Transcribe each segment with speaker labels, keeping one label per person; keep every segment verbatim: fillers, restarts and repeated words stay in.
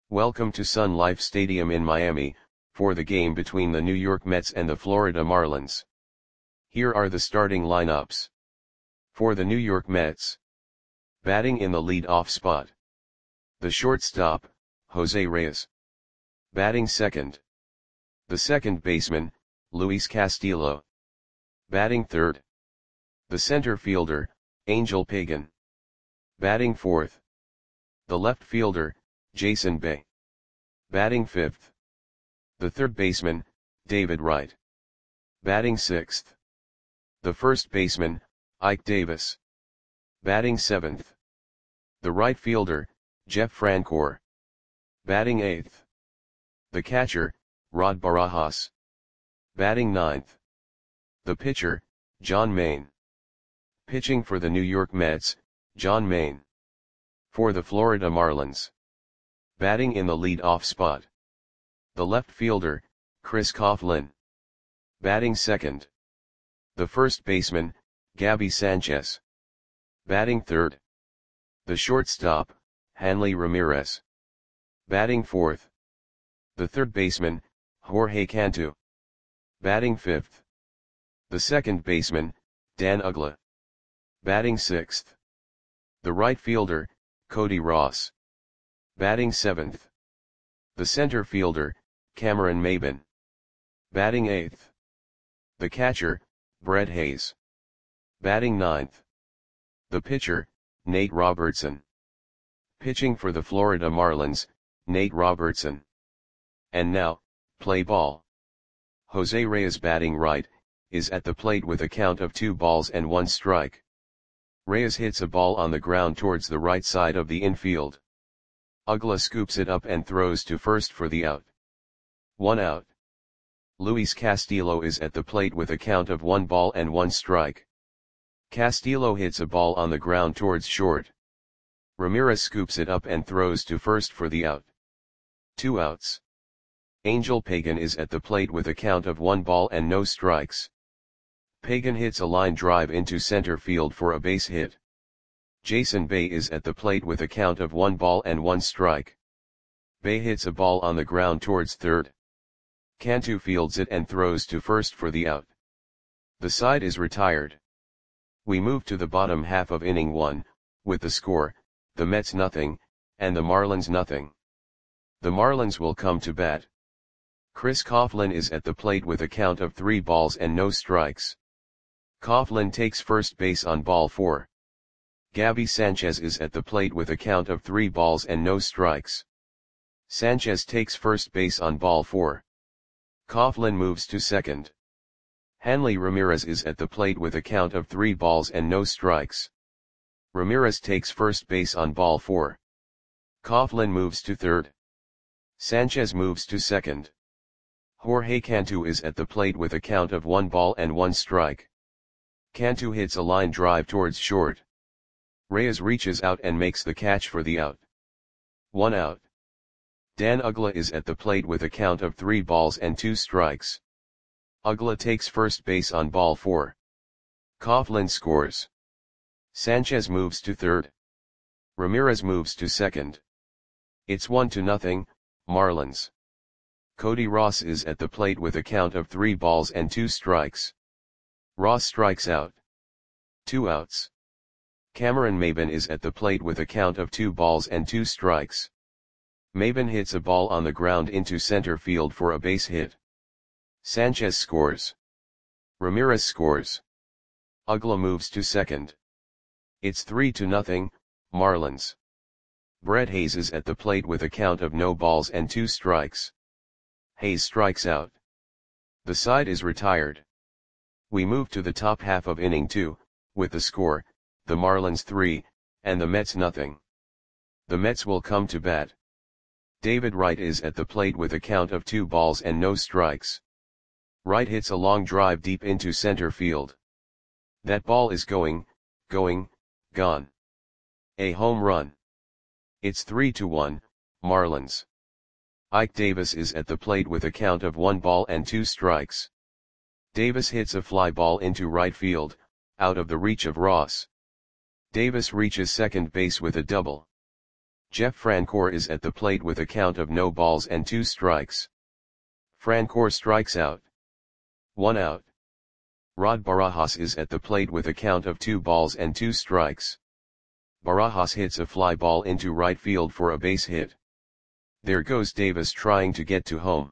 Speaker 1: Welcome to Sun Life Stadium in Miami, for the game between the New York Mets and the Florida Marlins. Here are the starting lineups. For the New York Mets. Batting in the lead-off spot. The shortstop, Jose Reyes. Batting second. The second baseman, Luis Castillo. Batting third. The center fielder, Angel Pagan. Batting fourth. The left fielder, Jason Bay. Batting fifth. The third baseman, David Wright. Batting sixth. The first baseman, Ike Davis. Batting seventh. The right fielder, Jeff Francoeur. Batting eighth. The catcher, Rod Barajas. Batting ninth. The pitcher, John Maine. Pitching for the New York Mets, John Maine. For the Florida Marlins. Batting in the lead-off spot. The left fielder, Chris Coughlin. Batting second. The first baseman, Gabby Sanchez. Batting third. The shortstop, Hanley Ramirez. Batting fourth. The third baseman, Jorge Cantu. Batting fifth. The second baseman, Dan Uggla. Batting sixth. The right fielder, Cody Ross. Batting seventh. The center fielder, Cameron Maybin. Batting eighth. The catcher, Brett Hayes. Batting ninth. The pitcher, Nate Robertson. Pitching for the Florida Marlins, Nate Robertson. And now, play ball. Jose Reyes batting right, is at the plate with a count of two balls and one strike. Reyes hits a ball on the ground towards the right side of the infield. Uggla scoops it up and throws to first for the out. One out. Luis Castillo is at the plate with a count of one ball and one strike. Castillo hits a ball on the ground towards short. Ramirez scoops it up and throws to first for the out. Two outs. Angel Pagan is at the plate with a count of one ball and no strikes. Pagan hits a line drive into center field for a base hit. Jason Bay is at the plate with a count of one ball and one strike. Bay hits a ball on the ground towards third. Cantu fields it and throws to first for the out. The side is retired. We move to the bottom half of inning one, with the score, the Mets nothing, and the Marlins nothing. The Marlins will come to bat. Chris Coughlin is at the plate with a count of three balls and no strikes. Coughlin takes first base on ball four. Gabby Sanchez is at the plate with a count of three balls and no strikes. Sanchez takes first base on ball four. Coughlin moves to second. Hanley Ramirez is at the plate with a count of three balls and no strikes. Ramirez takes first base on ball four. Coughlin moves to third. Sanchez moves to second. Jorge Cantu is at the plate with a count of one ball and one strike. Cantu hits a line drive towards short. Reyes reaches out and makes the catch for the out. One out. Dan Uggla is at the plate with a count of three balls and two strikes. Uggla takes first base on ball four. Coughlin scores. Sanchez moves to third. Ramirez moves to second. It's one to nothing, Marlins. Cody Ross is at the plate with a count of three balls and two strikes. Ross strikes out. Two outs. Cameron Maybin is at the plate with a count of two balls and two strikes. Maybin hits a ball on the ground into center field for a base hit. Sanchez scores. Ramirez scores. Uggla moves to second. It's three to nothing, Marlins. Brett Hayes is at the plate with a count of no balls and two strikes. Hayes strikes out. The side is retired. We move to the top half of inning two, with the score, the Marlins three, and the Mets nothing. The Mets will come to bat. David Wright is at the plate with a count of two balls and no strikes. Wright hits a long drive deep into center field. That ball is going, going, gone. A home run. It's three to one, Marlins. Ike Davis is at the plate with a count of one ball and two strikes. Davis hits a fly ball into right field, out of the reach of Ross. Davis reaches second base with a double. Jeff Francoeur is at the plate with a count of no balls and two strikes. Francoeur strikes out. One out. Rod Barajas is at the plate with a count of two balls and two strikes. Barajas hits a fly ball into right field for a base hit. There goes Davis trying to get to home.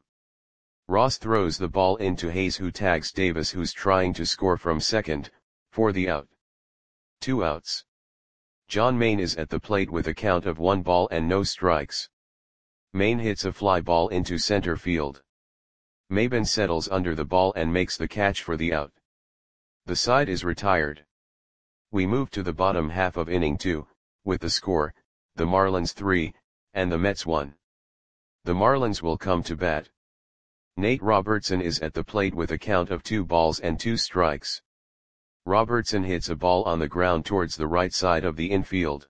Speaker 1: Ross throws the ball into Hayes, who tags Davis, who's trying to score from second, for the out. Two outs. John Maine is at the plate with a count of one ball and no strikes. Maine hits a fly ball into center field. Maben settles under the ball and makes the catch for the out. The side is retired. We move to the bottom half of inning two, with the score, the Marlins three, and the Mets one. The Marlins will come to bat. Nate Robertson is at the plate with a count of two balls and two strikes. Robertson hits a ball on the ground towards the right side of the infield.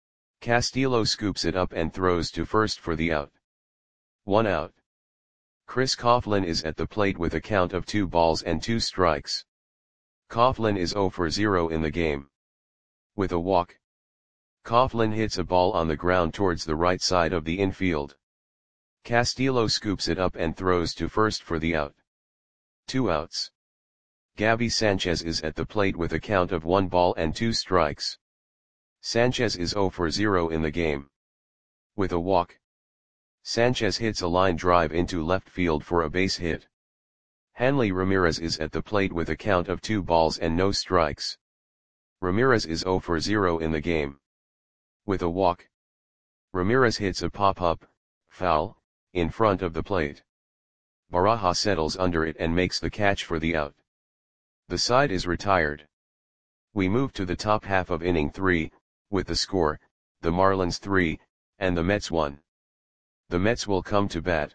Speaker 1: Castillo scoops it up and throws to first for the out. One out. Chris Coughlin is at the plate with a count of two balls and two strikes. Coughlin is zero for zero in the game. With a walk. Coughlin hits a ball on the ground towards the right side of the infield. Castillo scoops it up and throws to first for the out. Two outs. Gabby Sanchez is at the plate with a count of one ball and two strikes. Sanchez is zero for zero in the game. With a walk. Sanchez hits a line drive into left field for a base hit. Hanley Ramirez is at the plate with a count of two balls and no strikes. Ramirez is zero for zero in the game. With a walk. Ramirez hits a pop-up, foul, in front of the plate. Barajas settles under it and makes the catch for the out. The side is retired. We move to the top half of inning three, with the score, the Marlins three, and the Mets one. The Mets will come to bat.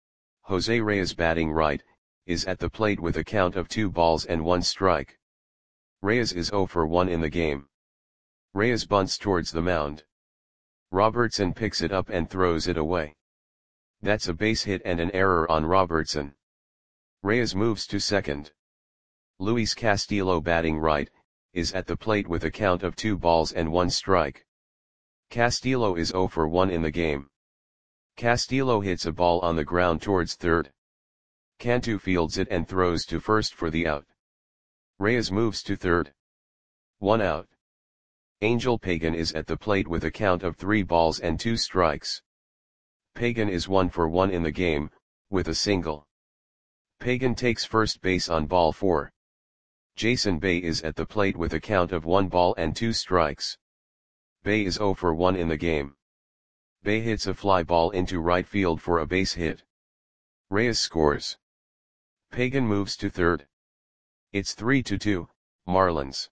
Speaker 1: Jose Reyes, batting right, is at the plate with a count of two balls and one strike. Reyes is zero for one in the game. Reyes bunts towards the mound. Robertson picks it up and throws it away. That's a base hit and an error on Robertson. Reyes moves to second. Luis Castillo, batting right, is at the plate with a count of two balls and one strike. Castillo is zero for one in the game. Castillo hits a ball on the ground towards third. Cantu fields it and throws to first for the out. Reyes moves to third. One out. Angel Pagan is at the plate with a count of three balls and two strikes. Pagan is one for one in the game, with a single. Pagan takes first base on ball four. Jason Bay is at the plate with a count of one ball and two strikes. Bay is zero for one in the game. Bay hits a fly ball into right field for a base hit. Reyes scores. Pagan moves to third. It's three to two, Marlins.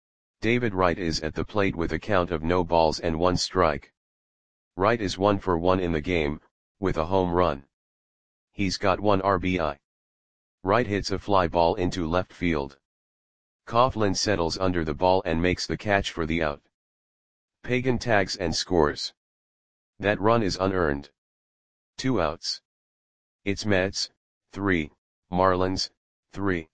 Speaker 1: David Wright is at the plate with a count of no balls and one strike. Wright is one for one in the game, with a home run. He's got one R B I. Wright hits a fly ball into left field. Coughlin settles under the ball and makes the catch for the out. Pagan tags and scores. That run is unearned. Two outs. It's Mets, three, Marlins, three.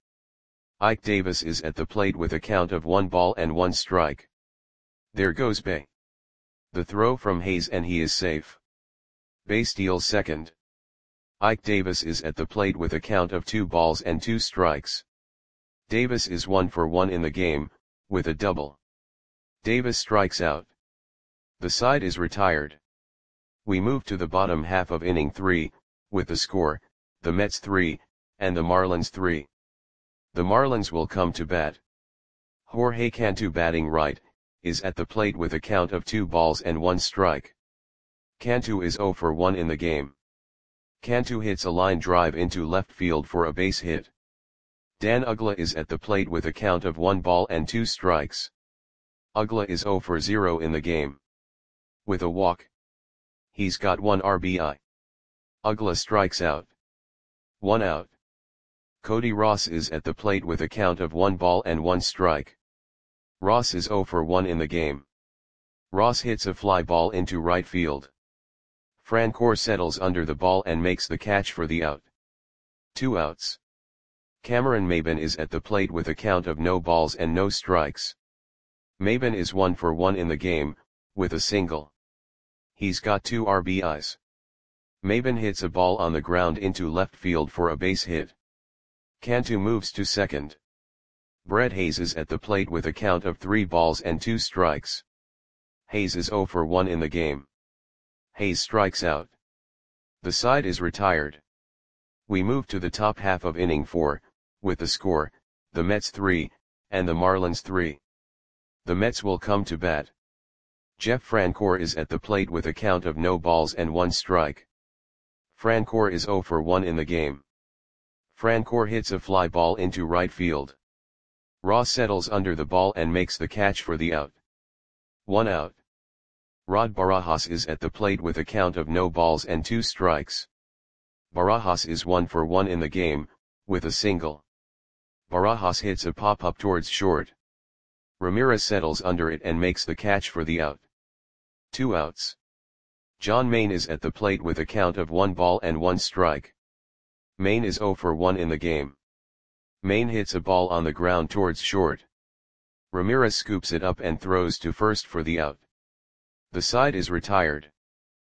Speaker 1: Ike Davis is at the plate with a count of one ball and one strike. There goes Bay. The throw from Hayes and he is safe. Bay steals second. Ike Davis is at the plate with a count of two balls and two strikes. Davis is one for one in the game, with a double. Davis strikes out. The side is retired. We move to the bottom half of inning three, with the score, the Mets three, and the Marlins three. The Marlins will come to bat. Jorge Cantu, batting right, is at the plate with a count of two balls and one strike. Cantu is zero for one in the game. Cantu hits a line drive into left field for a base hit. Dan Uggla is at the plate with a count of one ball and two strikes. Uggla is zero for zero in the game. With a walk. He's got one R B I. Uggla strikes out. One out. Cody Ross is at the plate with a count of one ball and one strike. Ross is zero for one in the game. Ross hits a fly ball into right field. Francoeur settles under the ball and makes the catch for the out. Two outs. Cameron Maben is at the plate with a count of no balls and no strikes. Maben is one for one in the game, with a single. He's got two R B Is. Maben hits a ball on the ground into left field for a base hit. Cantu moves to second. Brett Hayes is at the plate with a count of three balls and two strikes. Hayes is zero for one in the game. Hayes strikes out. The side is retired. We move to the top half of inning four, with the score, the Mets three, and the Marlins three. The Mets will come to bat. Jeff Francoeur is at the plate with a count of no balls and one strike. Francoeur is zero for one in the game. Francoeur hits a fly ball into right field. Ross settles under the ball and makes the catch for the out. One out. Rod Barajas is at the plate with a count of no balls and two strikes. Barajas is one for one in the game, with a single. Barajas hits a pop-up towards short. Ramirez settles under it and makes the catch for the out. Two outs. John Maine is at the plate with a count of one ball and one strike. Maine is zero for one in the game. Maine hits a ball on the ground towards short. Ramirez scoops it up and throws to first for the out. The side is retired.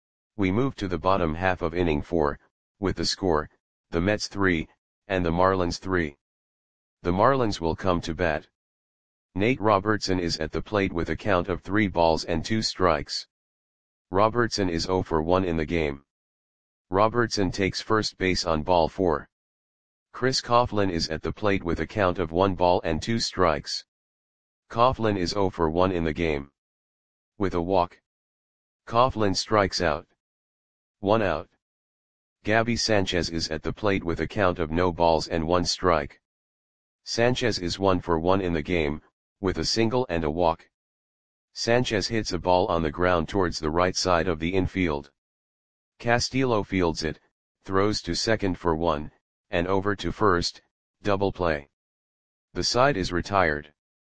Speaker 1: We move to the bottom half of inning four, with the score, the Mets three, and the Marlins three. The Marlins will come to bat. Nate Robertson is at the plate with a count of three balls and two strikes. Robertson is zero for one in the game. Robertson takes first base on ball four. Chris Coughlin is at the plate with a count of one ball and two strikes. Coughlin is zero for one in the game. With a walk, Coughlin strikes out. One out. Gabby Sanchez is at the plate with a count of no balls and one strike. Sanchez is one for one in the game, with a single and a walk. Sanchez hits a ball on the ground towards the right side of the infield. Castillo fields it, throws to second for one, and over to first, double play. The side is retired.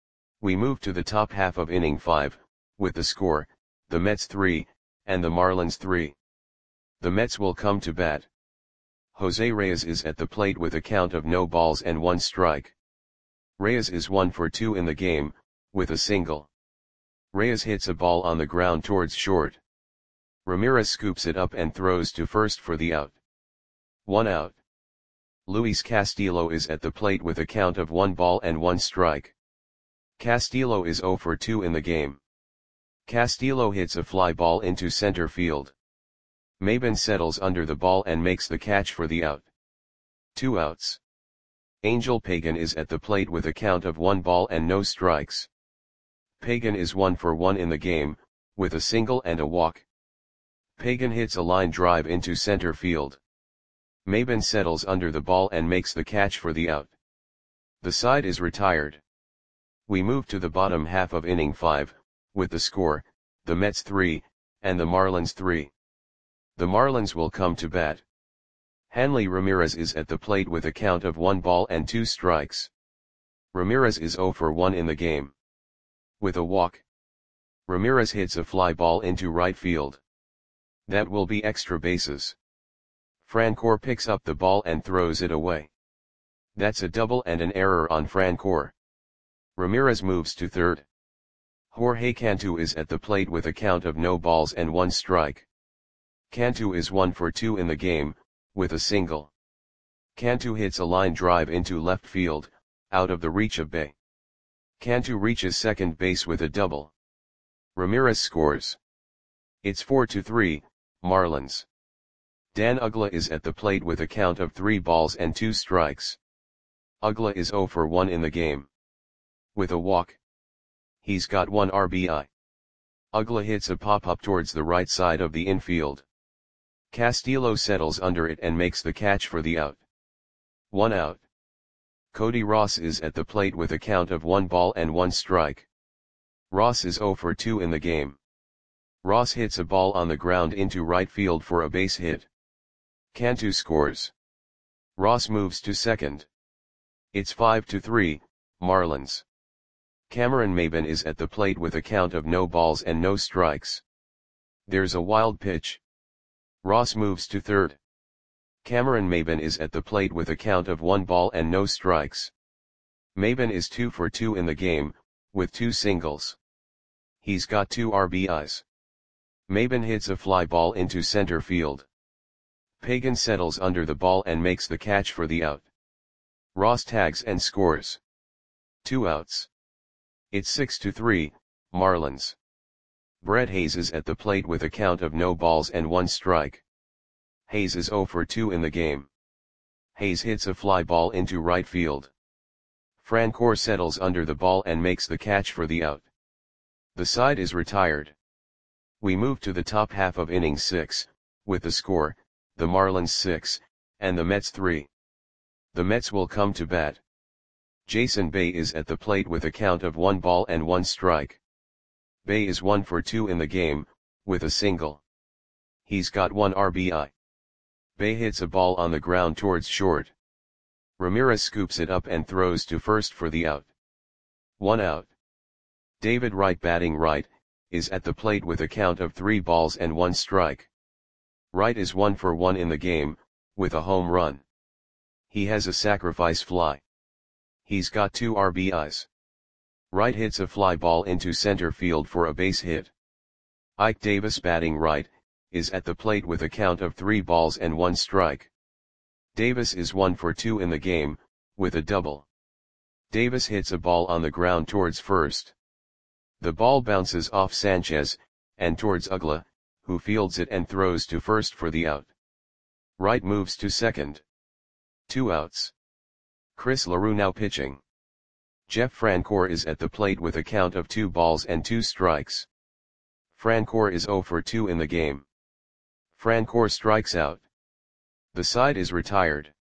Speaker 1: We move to the top half of inning five, with the score, the Mets three, and the Marlins three. The Mets will come to bat. Jose Reyes is at the plate with a count of no balls and one strike. Reyes is one for two in the game, with a single. Reyes hits a ball on the ground towards short. Ramirez scoops it up and throws to first for the out. One out. Luis Castillo is at the plate with a count of one ball and one strike. Castillo is zero for two in the game. Castillo hits a fly ball into center field. Maben settles under the ball and makes the catch for the out. Two outs. Angel Pagan is at the plate with a count of one ball and no strikes. Pagan is one for one in the game, with a single and a walk. Pagan hits a line drive into center field. Maben settles under the ball and makes the catch for the out. The side is retired. We move to the bottom half of inning five, with the score, the Mets three, and the Marlins three. The Marlins will come to bat. Hanley Ramirez is at the plate with a count of one ball and two strikes. Ramirez is zero for one in the game. With a walk, Ramirez hits a fly ball into right field. That will be extra bases. Francoeur picks up the ball and throws it away. That's a double and an error on Francoeur. Ramirez moves to third. Jorge Cantu is at the plate with a count of no balls and one strike. Cantu is one for two in the game, with a single. Cantu hits a line drive into left field, out of the reach of Bay. Cantu reaches second base with a double. Ramirez scores. It's four to three, Marlins. Dan Uggla is at the plate with a count of three balls and two strikes. Uggla is zero for one in the game. With a walk, he's got one R B I. Uggla hits a pop-up towards the right side of the infield. Castillo settles under it and makes the catch for the out. One out. Cody Ross is at the plate with a count of one ball and one strike. Ross is zero for two in the game. Ross hits a ball on the ground into right field for a base hit. Cantu scores. Ross moves to second. It's five to three, Marlins. Cameron Maben is at the plate with a count of no balls and no strikes. There's a wild pitch. Ross moves to third. Cameron Maben is at the plate with a count of one ball and no strikes. Maben is two for two in the game, with two singles. He's got two R B Is. Maben hits a fly ball into center field. Pagan settles under the ball and makes the catch for the out. Ross tags and scores. Two outs. It's six to three, Marlins. Brett Hayes is at the plate with a count of no balls and one strike. Hayes is oh for two in the game. Hayes hits a fly ball into right field. Francoeur settles under the ball and makes the catch for the out. The side is retired. We move to the top half of inning six, with the score, the Marlins six, and the Mets three. The Mets will come to bat. Jason Bay is at the plate with a count of one ball and one strike. Bay is one for two in the game, with a single. He's got one R B I. Bay hits a ball on the ground towards short. Ramirez scoops it up and throws to first for the out. One out. David Wright, batting right, is at the plate with a count of three balls and one strike. Wright is one for one in the game, with a home run. He has a sacrifice fly. He's got two R B Is. Wright hits a fly ball into center field for a base hit. Ike Davis, batting right, is at the plate with a count of three balls and one strike. Davis is one for two in the game, with a double. Davis hits a ball on the ground towards first. The ball bounces off Sanchez, and towards Uggla, who fields it and throws to first for the out. Wright moves to second. Two outs. Chris LaRue now pitching. Jeff Francoeur is at the plate with a count of two balls and two strikes. Francoeur is oh for two in the game. Francoeur strikes out. The side is retired.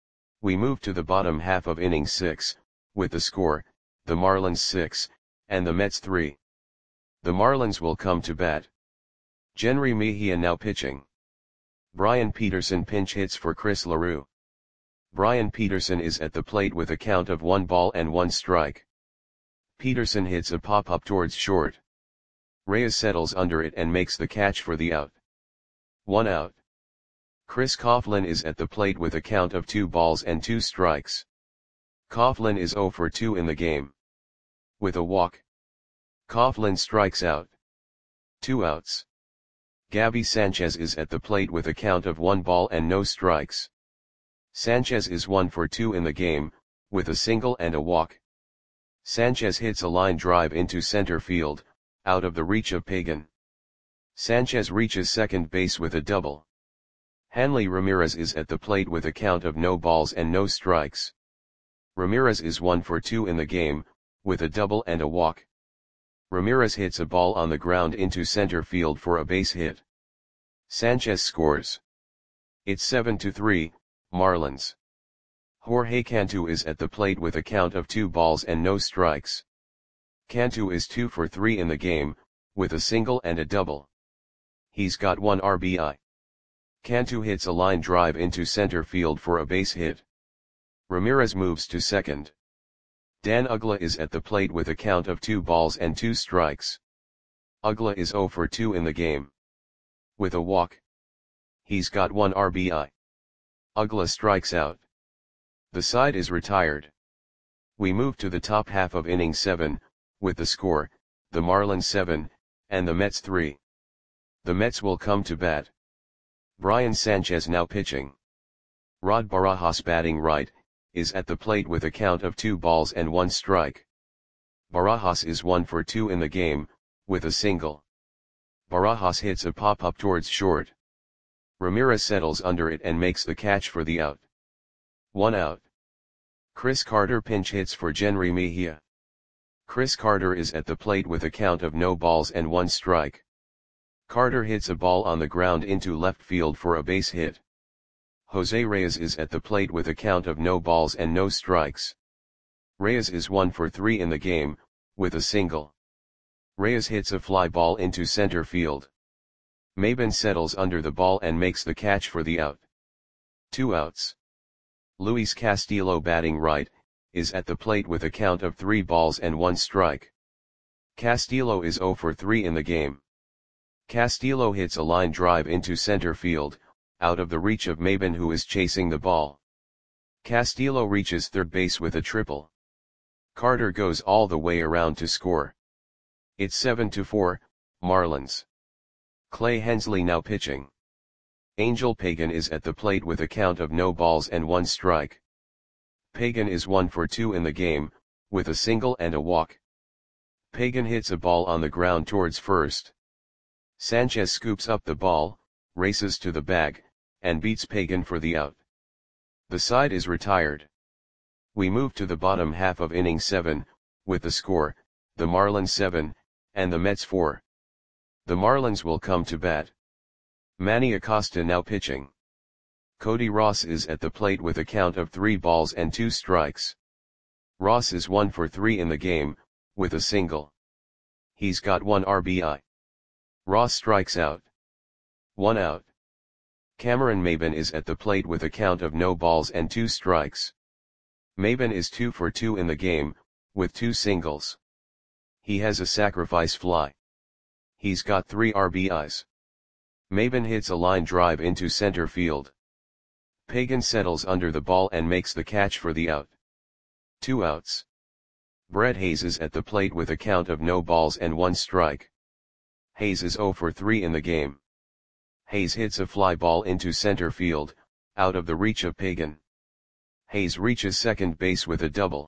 Speaker 1: We move to the bottom half of inning six, with the score, the Marlins six, and the Mets three. The Marlins will come to bat. Jenry Mejia now pitching. Brian Peterson pinch hits for Chris LaRue. Brian Peterson is at the plate with a count of one ball and one strike. Peterson hits a pop-up towards short. Reyes settles under it and makes the catch for the out. One out. Chris Coughlin is at the plate with a count of two balls and two strikes. Coughlin is oh for two in the game. With a walk. Coughlin strikes out. Two outs. Gabby Sanchez is at the plate with a count of one ball and no strikes. Sanchez is one for two in the game, with a single and a walk. Sanchez hits a line drive into center field, out of the reach of Pagan. Sanchez reaches second base with a double. Hanley Ramirez is at the plate with a count of no balls and no strikes. Ramirez is one for two in the game, with a double and a walk. Ramirez hits a ball on the ground into center field for a base hit. Sanchez scores. It's seven to three, Marlins. Jorge Cantu is at the plate with a count of two balls and no strikes. Cantu is two for three in the game, with a single and a double. He's got one R B I. Cantu hits a line drive into center field for a base hit. Ramirez moves to second. Dan Uggla is at the plate with a count of two balls and two strikes. Uggla is oh for two in the game. With a walk. He's got one R B I. Uggla strikes out. The side is retired. We move to the top half of inning seven, with the score, the Marlins seven, and the Mets three. The Mets will come to bat. Brian Sanchez now pitching. Rod Barajas, batting right, is at the plate with a count of two balls and one strike. Barajas is one for two in the game, with a single. Barajas hits a pop-up towards short. Ramirez settles under it and makes the catch for the out. One out. Chris Carter pinch hits for Jenry Mejia. Chris Carter is at the plate with a count of no balls and one strike. Carter hits a ball on the ground into left field for a base hit. Jose Reyes is at the plate with a count of no balls and no strikes. Reyes is one for three in the game, with a single. Reyes hits a fly ball into center field. Maben settles under the ball and makes the catch for the out. Two outs. Luis Castillo, batting right, is at the plate with a count of three balls and one strike. Castillo is oh for three in the game. Castillo hits a line drive into center field, out of the reach of Maben, who is chasing the ball. Castillo reaches third base with a triple. Carter goes all the way around to score. It's seven to four, Marlins. Clay Hensley now pitching. Angel Pagan is at the plate with a count of no balls and one strike. Pagan is one for two in the game, with a single and a walk. Pagan hits a ball on the ground towards first. Sanchez scoops up the ball, races to the bag, and beats Pagan for the out. The side is retired. We move to the bottom half of inning seven, with the score, the Marlins seven, and the Mets four. The Marlins will come to bat. Manny Acosta now pitching. Cody Ross is at the plate with a count of three balls and two strikes. Ross is one for three in the game, with a single. He's got one R B I. Ross strikes out. One out. Cameron Maybin is at the plate with a count of no balls and two strikes. Maybin is two for two in the game, with two singles. He has a sacrifice fly. He's got three R B Is. Maybin hits a line drive into center field. Pagan settles under the ball and makes the catch for the out. Two outs. Brett Hayes is at the plate with a count of no balls and one strike. Hayes is zero for three in the game. Hayes hits a fly ball into center field, out of the reach of Pagan. Hayes reaches second base with a double.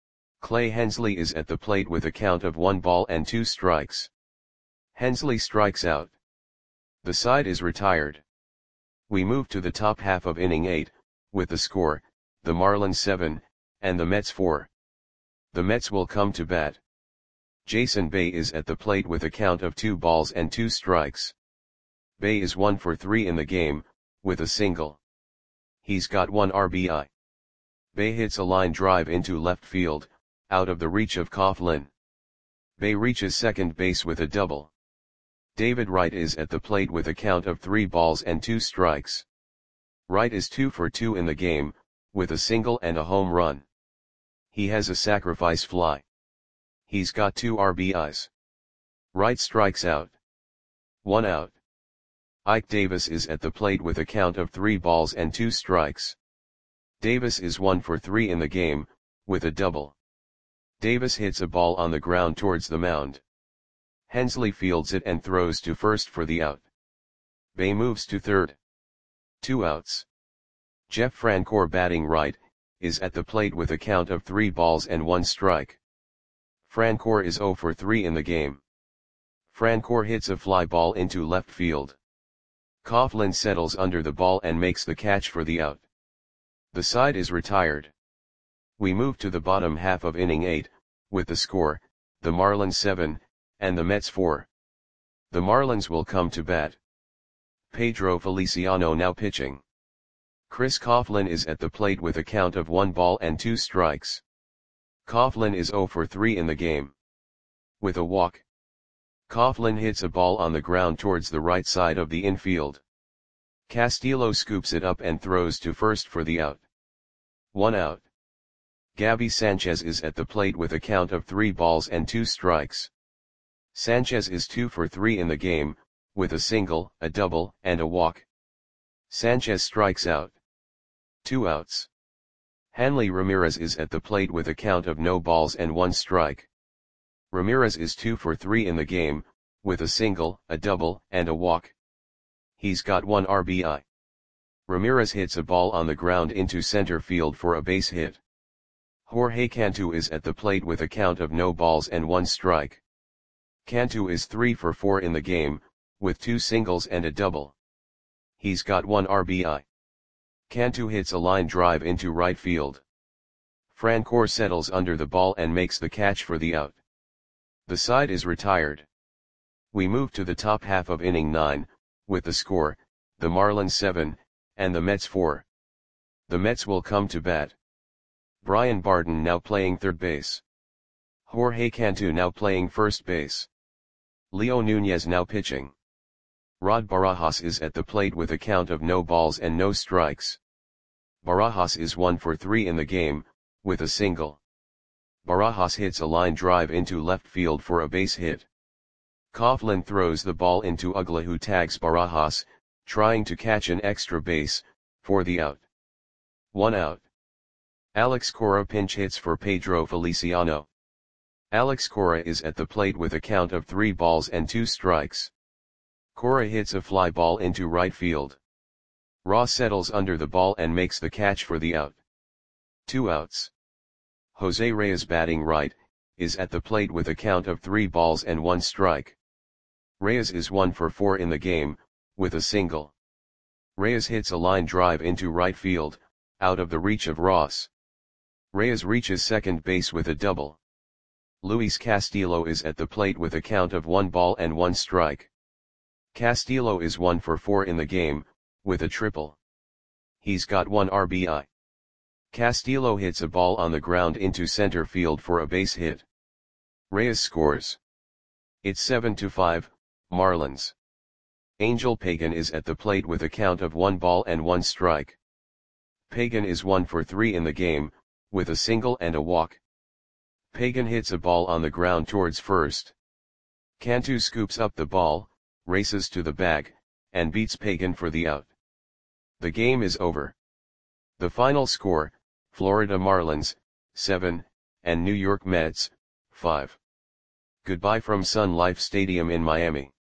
Speaker 1: Clay Hensley is at the plate with a count of one ball and two strikes. Hensley strikes out. The side is retired. We move to the top half of inning eight, with the score, the Marlins seven, and the Mets four. The Mets will come to bat. Jason Bay is at the plate with a count of two balls and two strikes. Bay is one for three in the game, with a single. He's got one R B I. Bay hits a line drive into left field, out of the reach of Coughlin. Bay reaches second base with a double. David Wright is at the plate with a count of three balls and two strikes. Wright is two for two in the game, with a single and a home run. He has a sacrifice fly. He's got two R B Is. Wright strikes out. One out. Ike Davis is at the plate with a count of three balls and two strikes. Davis is one for three in the game, with a double. Davis hits a ball on the ground towards the mound. Hensley fields it and throws to first for the out. Bay moves to third. Two outs. Jeff Francoeur batting right, is at the plate with a count of three balls and one strike. Francoeur is zero for three in the game. Francoeur hits a fly ball into left field. Coughlin settles under the ball and makes the catch for the out. The side is retired. We move to the bottom half of inning eight, with the score, the Marlins seven, and the Mets four. The Marlins will come to bat. Pedro Feliciano now pitching. Chris Coughlin is at the plate with a count of one ball and two strikes. Coughlin is zero for three in the game. With a walk. Coughlin hits a ball on the ground towards the right side of the infield. Castillo scoops it up and throws to first for the out. One out. Gabby Sanchez is at the plate with a count of three balls and two strikes. Sanchez is two for three in the game, with a single, a double, and a walk. Sanchez strikes out. Two outs. Hanley Ramirez is at the plate with a count of no balls and one strike. Ramirez is two for three in the game, with a single, a double, and a walk. He's got one R B I. Ramirez hits a ball on the ground into center field for a base hit. Jorge Cantu is at the plate with a count of no balls and one strike. Cantu is three for four in the game, with two singles and a double. He's got one R B I. Cantu hits a line drive into right field. Francoeur settles under the ball and makes the catch for the out. The side is retired. We move to the top half of inning nine, with the score, the Marlins seven, and the Mets four. The Mets will come to bat. Brian Barton now playing third base. Jorge Cantu now playing first base. Leo Nunez now pitching. Rod Barajas is at the plate with a count of no balls and no strikes. Barajas is one for three in the game, with a single. Barajas hits a line drive into left field for a base hit. Coughlin throws the ball into Uggla, who tags Barajas, trying to catch an extra base, for the out. One out. Alex Cora pinch hits for Pedro Feliciano. Alex Cora is at the plate with a count of three balls and two strikes. Cora hits a fly ball into right field. Ross settles under the ball and makes the catch for the out. Two outs. Jose Reyes, batting right, is at the plate with a count of three balls and one strike. Reyes is one for four in the game, with a single. Reyes hits a line drive into right field, out of the reach of Ross. Reyes reaches second base with a double. Luis Castillo is at the plate with a count of one ball and one strike. Castillo is one for four in the game, with a triple. He's got one R B I. Castillo hits a ball on the ground into center field for a base hit. Reyes scores. It's seven to five, Marlins. Angel Pagan is at the plate with a count of one ball and one strike. Pagan is one for three in the game, with a single and a walk. Pagan hits a ball on the ground towards first. Cantu scoops up the ball, races to the bag, and beats Pagan for the out. The game is over. The final score, Florida Marlins, seven, and New York Mets, five. Goodbye from Sun Life Stadium in Miami.